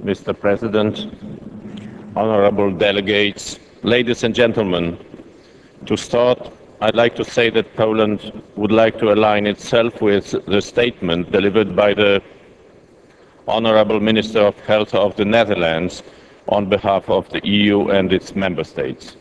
Mr. President, honorable delegates, ladies and gentlemen. To start, I'd like to say that Poland would like to align itself with the statement delivered by the Honorable Minister of Health of the Netherlands on behalf of the EU and its member states.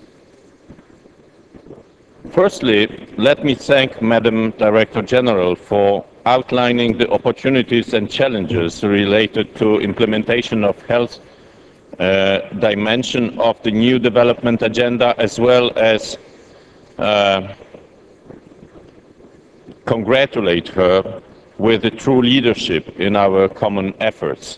Firstly, let me thank Madam Director General for outlining the opportunities and challenges related to implementation of health dimension of the new development agenda, as well as congratulate her with the true leadership in our common efforts.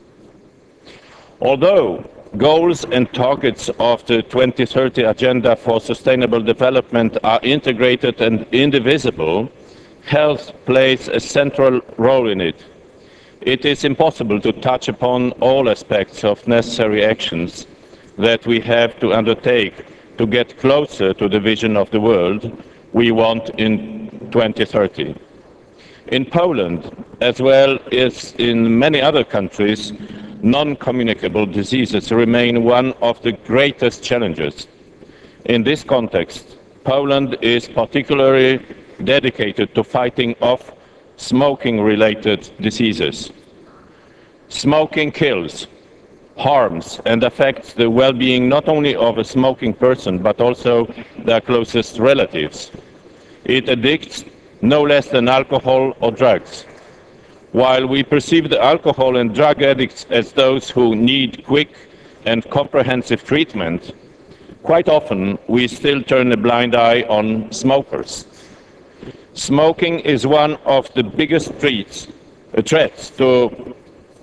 Although goals and targets of the 2030 Agenda for Sustainable Development are integrated and indivisible, health plays a central role in it. It is impossible to touch upon all aspects of necessary actions that we have to undertake to get closer to the vision of the world we want in 2030. In Poland, as well as in many other countries, non-communicable diseases remain one of the greatest challenges. In this context, Poland is particularly dedicated to fighting off smoking-related diseases. Smoking kills, harms, and affects the well-being not only of a smoking person, but also their closest relatives. It addicts no less than alcohol or drugs. While we perceive the alcohol and drug addicts as those who need quick and comprehensive treatment, quite often we still turn a blind eye on smokers. Smoking is one of the biggest threats to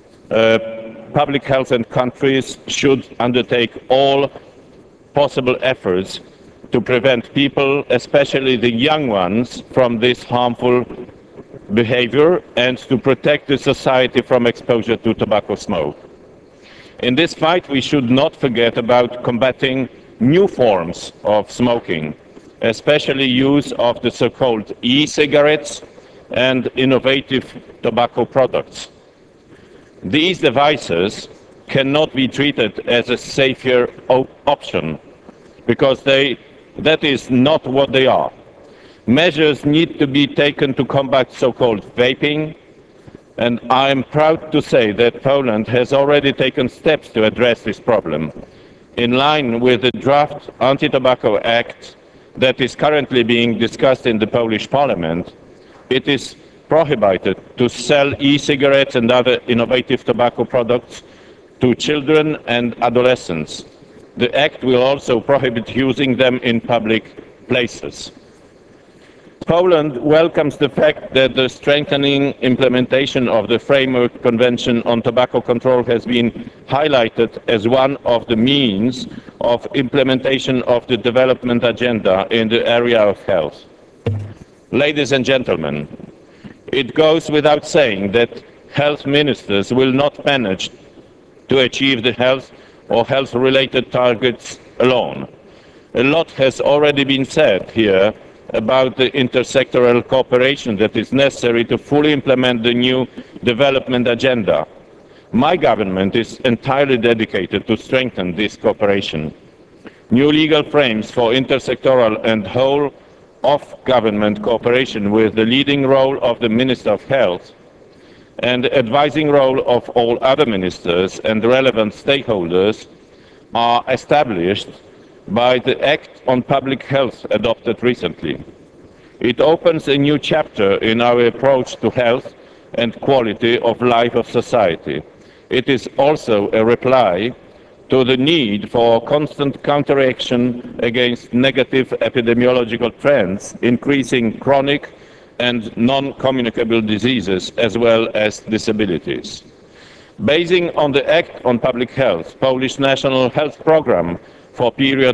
public health, and countries should undertake all possible efforts to prevent people, especially the young ones, from this harmful behavior and to protect the society from exposure to tobacco smoke. In this fight, we should not forget about combating new forms of smoking, especially use of the so-called e-cigarettes and innovative tobacco products. These devices cannot be treated as a safer option because that is not what they are. Measures need to be taken to combat so-called vaping, and I am proud to say that Poland has already taken steps to address this problem. In line with the draft Anti-Tobacco Act that is currently being discussed in the Polish Parliament, it is prohibited to sell e-cigarettes and other innovative tobacco products to children and adolescents. The Act will also prohibit using them in public places. Poland welcomes the fact that the strengthening implementation of the Framework Convention on Tobacco Control has been highlighted as one of the means of implementation of the development agenda in the area of health. Ladies and gentlemen, it goes without saying that health ministers will not manage to achieve the health or health-related targets alone. A lot has already been said here about the intersectoral cooperation that is necessary to fully implement the new development agenda. My government is entirely dedicated to strengthen this cooperation. New legal frames for intersectoral and whole-of-government cooperation, with the leading role of the Minister of Health and the advising role of all other ministers and relevant stakeholders, are established by the Act on Public Health adopted recently. It opens a new chapter in our approach to health and quality of life of society. It is also a reply to the need for constant counteraction against negative epidemiological trends, increasing chronic and non-communicable diseases as well as disabilities. Basing on the Act on Public Health, Polish National Health Programme for period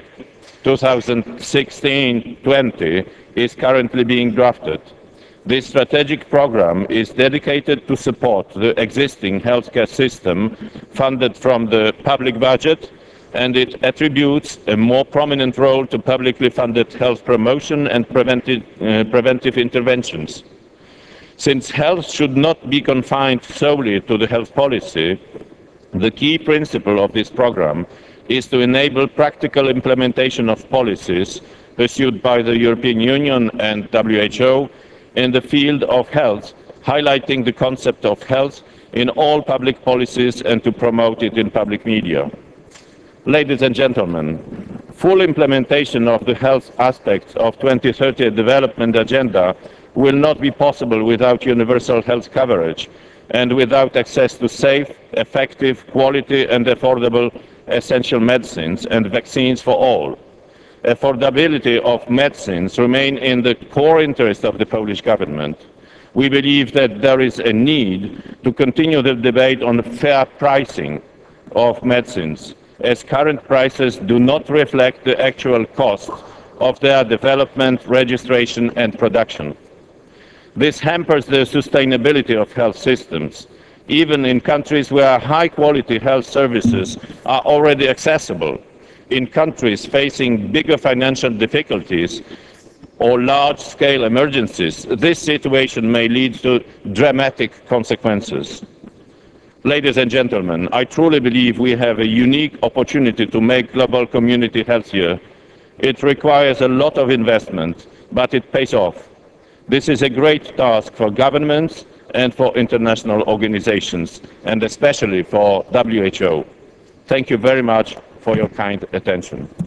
2016-20 is currently being drafted. This strategic program is dedicated to support the existing healthcare system funded from the public budget, and it attributes a more prominent role to publicly funded health promotion and preventive interventions. Since health should not be confined solely to the health policy, The key principle of this program is to enable practical implementation of policies pursued by the European Union and WHO in the field of health, highlighting the concept of health in all public policies and to promote it in public media. Ladies and gentlemen, full implementation of the health aspects of 2030 Development Agenda will not be possible without universal health coverage and without access to safe, effective, quality and affordable essential medicines and vaccines for all. Affordability of medicines remains in the core interest of the Polish government. We believe that there is a need to continue the debate on fair pricing of medicines, as current prices do not reflect the actual cost of their development, registration and production. This hampers the sustainability of health systems, even in countries where high-quality health services are already accessible. In countries facing bigger financial difficulties or large-scale emergencies, this situation may lead to dramatic consequences. Ladies and gentlemen, I truly believe we have a unique opportunity to make global community healthier. It requires a lot of investment, but it pays off. This is a great task for governments and for international organizations, and especially for WHO. Thank you very much for your kind attention.